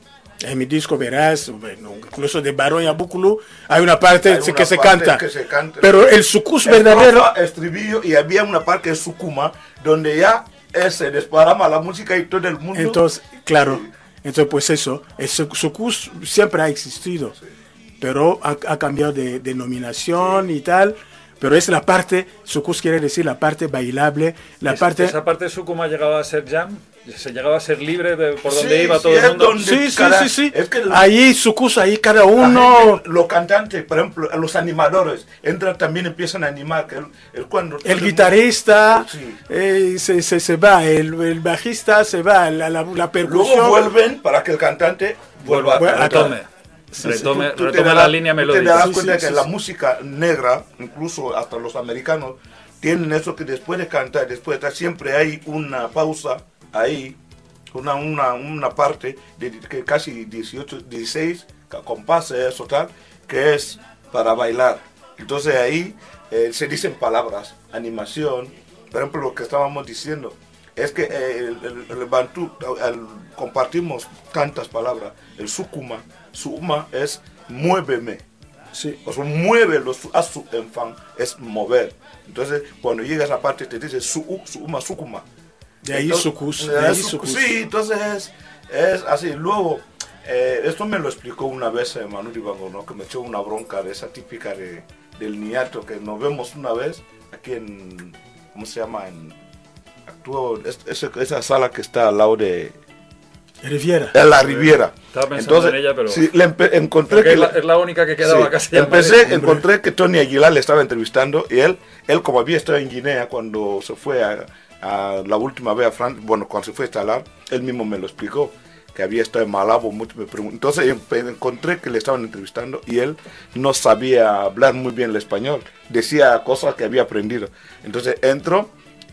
En mi disco verás, bueno, incluso de Barón y Abúculo, hay una parte, hay una que, se parte que se canta. Pero el sukus verdadero. Estribillo, y había una parte de sukuma, donde ya se desparama la música y todo el mundo. Entonces, claro, sí. Entonces pues eso, el sukus siempre ha existido, sí. Pero ha, ha cambiado de denominación sí. Y tal. Pero es la parte, sukus quiere decir la parte bailable, la ¿Es, parte... ¿Esa parte de sukuma llegaba a ser jam? ¿Se llegaba a ser libre de por donde sí, iba todo sí, el mundo? Sí, sí, cada, sí, sí. Es que el, ahí sukus, ahí cada uno... Gente, los cantantes, por ejemplo, los animadores, entran también, empiezan a animar. El, el, cuando, el guitarrista el, sí. eh, se, se, se va, el, el bajista se va, la, la, la percusión... Luego vuelven para que el cantante vuelva bueno, a retome. Sí, retome, sí, tú, tú retome da, la línea melódica. Tú te das sí, cuenta sí, que sí, la sí. música negra, incluso hasta los americanos, tienen eso que después de cantar, después de estar, siempre hay una pausa ahí, una, una, una parte de que casi dieciocho, dieciséis compases o tal, que es para bailar. Entonces ahí eh, se dicen palabras, animación, por ejemplo lo que estábamos diciendo. Es que eh, el, el, el bantú, el, compartimos tantas palabras. El sukuma, sukuma es muéveme. Sí. O sea, muévelo a su enfant, es mover. Entonces, cuando llega a esa parte, te dice su, sukuma, sukuma. De ahí sukus. De ahí sukus. Sí, entonces es, es así. Luego, eh, esto me lo explicó una vez eh, Manu Dibango, ¿no? Que me echó una bronca de esa típica de, del niato que nos vemos una vez aquí en, ¿cómo se llama? En Actuó, esa, esa sala que está al lado de Riviera. En la Riviera. Estaba pensando Entonces, en ella, pero sí, le empe encontré que es la, es la única que quedaba sí, casi. Empecé, encontré que Tony Aguilar le estaba entrevistando y él, él como había estado en Guinea cuando se fue a, a la última vez a Francia, bueno, cuando se fue a instalar, él mismo me lo explicó, que había estado en Malabo, mucho me preguntó. Entonces encontré que le estaban entrevistando y él no sabía hablar muy bien el español, decía cosas que había aprendido. Entonces entro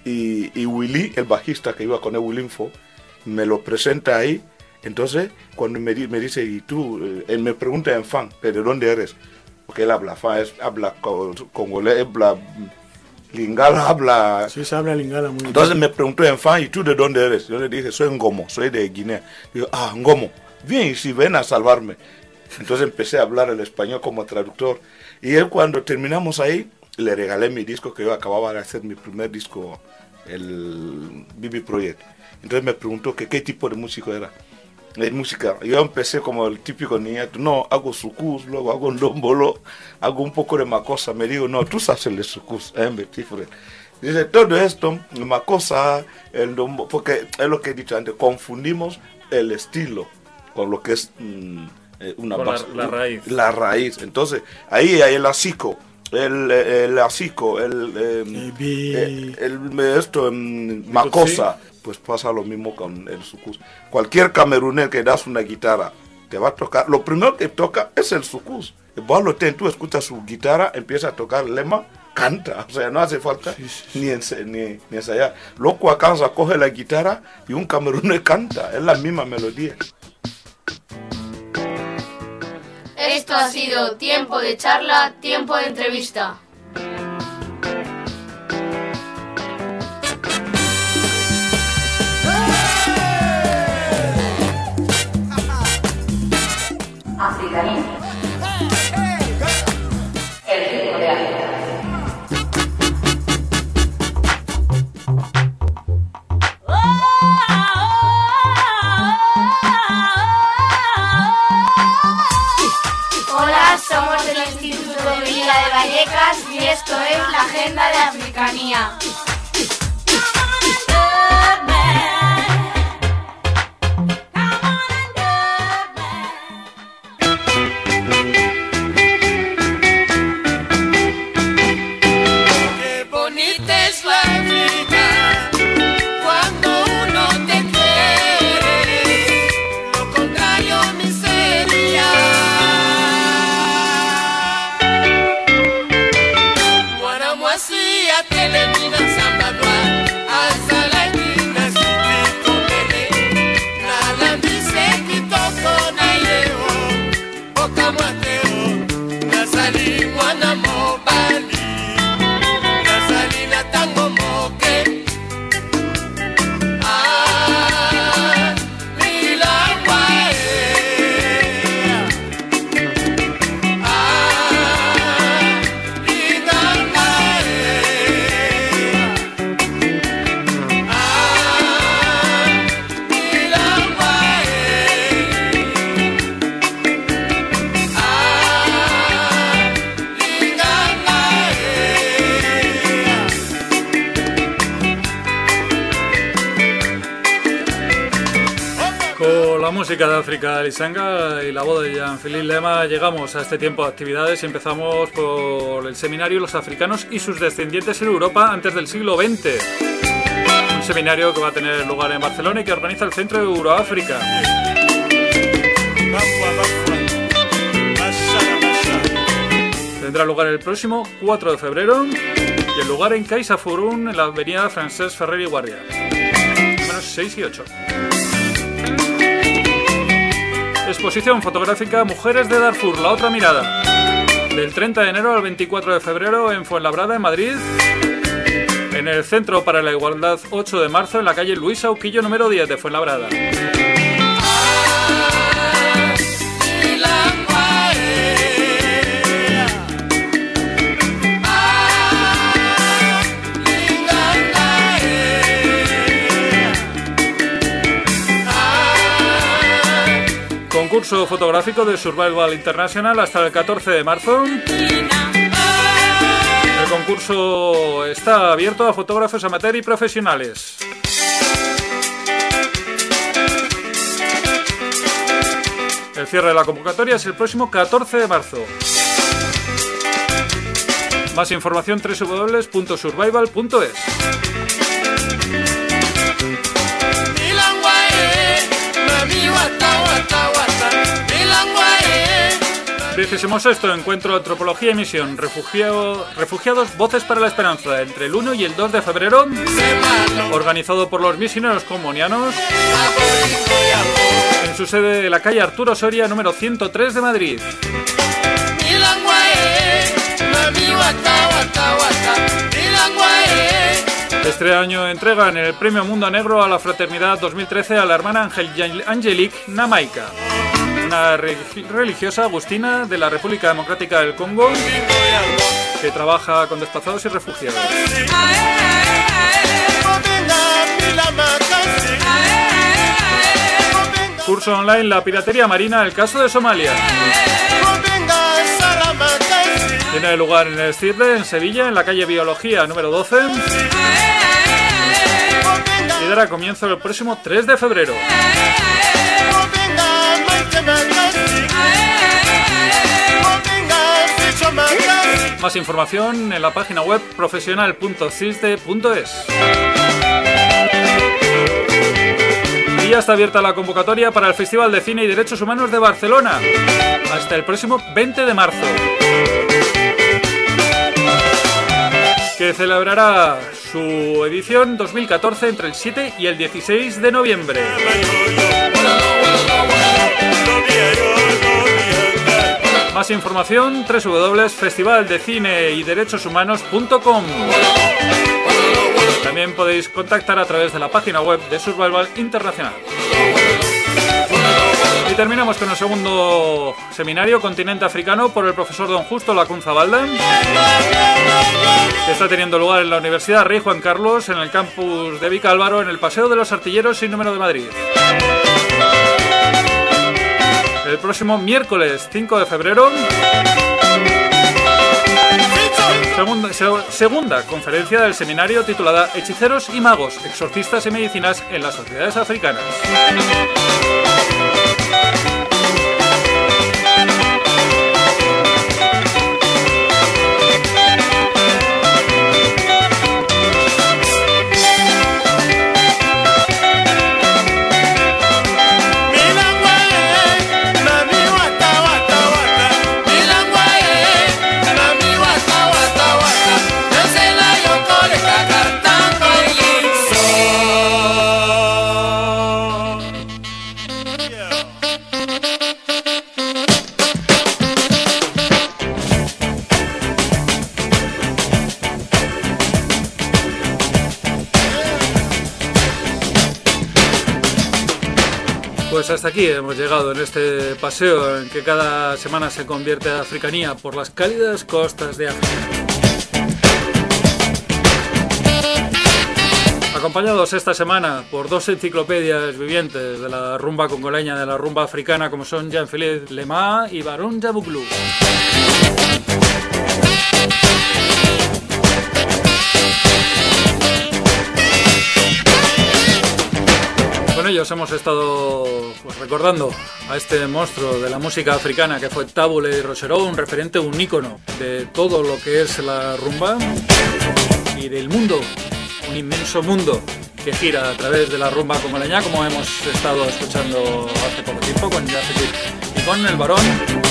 y, y Willy, el bajista que iba con el Willinfo, me lo presenta ahí. Entonces cuando me, di, me dice, y tú, él me pregunta en fan, ¿de dónde eres? Porque él habla fan, es, habla congolés, habla lingala, habla... Sí, se habla lingala muy bien. Entonces me preguntó en fan, ¿y tú de dónde eres? Yo le dije, soy Ngomo, soy de Guinea. Digo, ah, Ngomo, bien, y si ven a salvarme. Entonces empecé a hablar el español como traductor. Y él cuando terminamos ahí, le regalé mi disco, que yo acababa de hacer mi primer disco, el B B Project. Entonces me preguntó que qué tipo de músico era. De música. Yo empecé como el típico niñato, no, hago sukus, luego hago ndombolo, hago un poco de makosa. Me digo, no, tú sabes el sukus, es diferente. Dice, todo esto, makosa, el ndombo, porque es lo que he dicho antes, confundimos el estilo con lo que es mmm, una con base, la, la raíz. La raíz. Entonces, ahí hay el asico. El, el asico, el, eh, el, el, el esto, um, makosa, pues pasa lo mismo con el sukus. Cualquier camerunés que das una guitarra, te va a tocar, lo primero que toca es el sukus. Bueno, tú escuchas su guitarra, empieza a tocar lema, canta, o sea, no hace falta sí, sí, sí. Ni, ense, ni, ni ensayar. Luego acansa, coge la guitarra y un camerunés canta, es la misma melodía. Esto ha sido Tiempo de Charla, Tiempo de Entrevista. Africanismo. Esto es la agenda de Africanía. Música de África Lisanga y la voz de Jean-Philippe Lema, llegamos a este tiempo de actividades y empezamos por el seminario Los africanos y sus descendientes en Europa antes del siglo veinte. Un seminario que va a tener lugar en Barcelona y que organiza el Centro de Euroáfrica. Tendrá lugar el próximo cuatro de febrero y el lugar en Caixa Forum, en la avenida Francesc Ferrer i Guàrdia, números seis y ocho. Exposición fotográfica Mujeres de Darfur, la otra mirada, del treinta de enero al veinticuatro de febrero en Fuenlabrada, en Madrid, en el Centro para la Igualdad ocho de marzo, en la calle Luis Auquillo número diez de Fuenlabrada. Concurso fotográfico de Survival International hasta el catorce de marzo. El concurso está abierto a fotógrafos amateur y profesionales. El cierre de la convocatoria es el próximo catorce de marzo. Más información doble u doble u doble u punto survival punto es. Vigésimo sexto Encuentro Antropología y Misión, Refugio, Refugiados, Voces para la Esperanza, entre el uno y el dos de febrero, organizado por los misioneros comunianos, en su sede de la calle Arturo Soria, número ciento tres de Madrid. Este año entregan el Premio Mundo Negro a la Fraternidad dos mil trece a la hermana Angel Angelique Namaika, una religiosa agustina de la República Democrática del Congo que trabaja con desplazados y refugiados. Curso online La piratería marina, el caso de Somalia. Tiene lugar en el CIRDE, en Sevilla, en la calle Biología número doce. Y dará comienzo el próximo tres de febrero. Más información en la página web profesional punto cisde punto es. Y ya está abierta la convocatoria para el Festival de Cine y Derechos Humanos de Barcelona hasta el próximo veinte de marzo, que celebrará su edición dos mil catorce entre el siete y el dieciséis de noviembre. Más información doble u doble u doble u punto festival de cine y derechos humanos punto com. También podéis contactar a través de la página web de Survival Internacional. Y terminamos con el segundo seminario, Continente Africano, por el profesor don Justo Lacunzabalda, que está teniendo lugar en la Universidad Rey Juan Carlos, en el campus de Vicálvaro, en el Paseo de los Artilleros sin número de Madrid. El próximo miércoles cinco de febrero Segunda, se, segunda conferencia del seminario titulada Hechiceros y magos, exorcistas y medicinas en las sociedades africanas. Pues hasta aquí hemos llegado en este paseo en que cada semana se convierte a Africanía por las cálidas costas de África. Acompañados esta semana por dos enciclopedias vivientes de la rumba congoleña, de la rumba africana, como son Jean-Philippe Lema y Baron Yabuklou. Con ellos hemos estado pues, recordando a este monstruo de la música africana que fue Tabu-Ley Rochereau, un referente, un ícono de todo lo que es la rumba y del mundo, un inmenso mundo que gira a través de la rumba congoleña, como hemos estado escuchando hace poco tiempo con Jean-Philippe y con el Barón.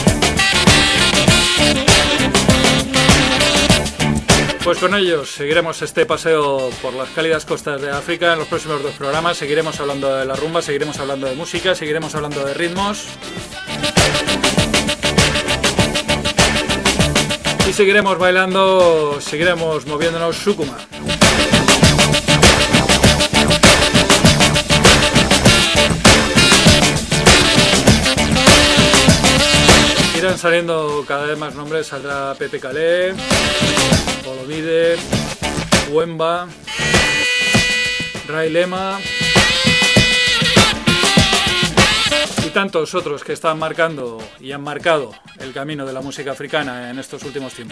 Pues con ellos seguiremos este paseo por las cálidas costas de África en los próximos dos programas. Seguiremos hablando de la rumba, seguiremos hablando de música, seguiremos hablando de ritmos. Y seguiremos bailando, seguiremos moviéndonos shukuma. Irán saliendo cada vez más nombres, saldrá Pepe Calé, Olomide, Wemba, Ray Lema y tantos otros que están marcando y han marcado el camino de la música africana en estos últimos tiempos.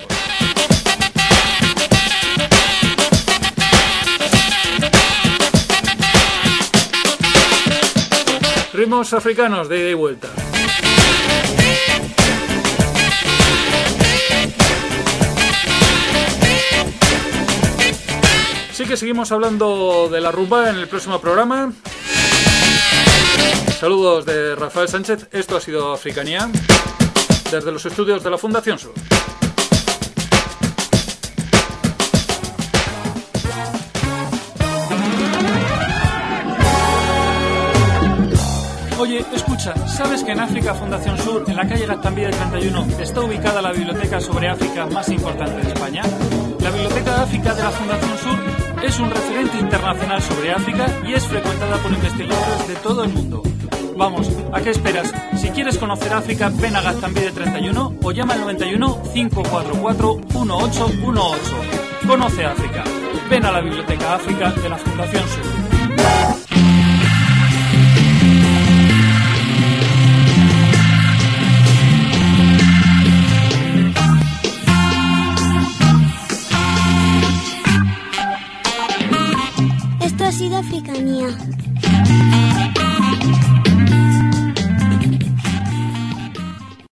Ritmos africanos de ida y vuelta. Sí que seguimos hablando de la rumba en el próximo programa. Saludos de Rafael Sánchez. Esto ha sido Africanía desde los estudios de la Fundación Sur. Oye, escucha, ¿sabes que en África Fundación Sur, en la calle Gaztambide treinta y uno, está ubicada la biblioteca sobre África más importante de España? La Biblioteca de África de la Fundación Sur es un referente internacional sobre África y es frecuentada por investigadores de todo el mundo. Vamos, ¿a qué esperas? Si quieres conocer África, ven a Gaztambide treinta y uno o llama al noventa y uno, cinco cuatro cuatro, uno ocho uno ocho. Conoce África. Ven a la Biblioteca África de la Fundación Sur. Esto ha sido Africanía.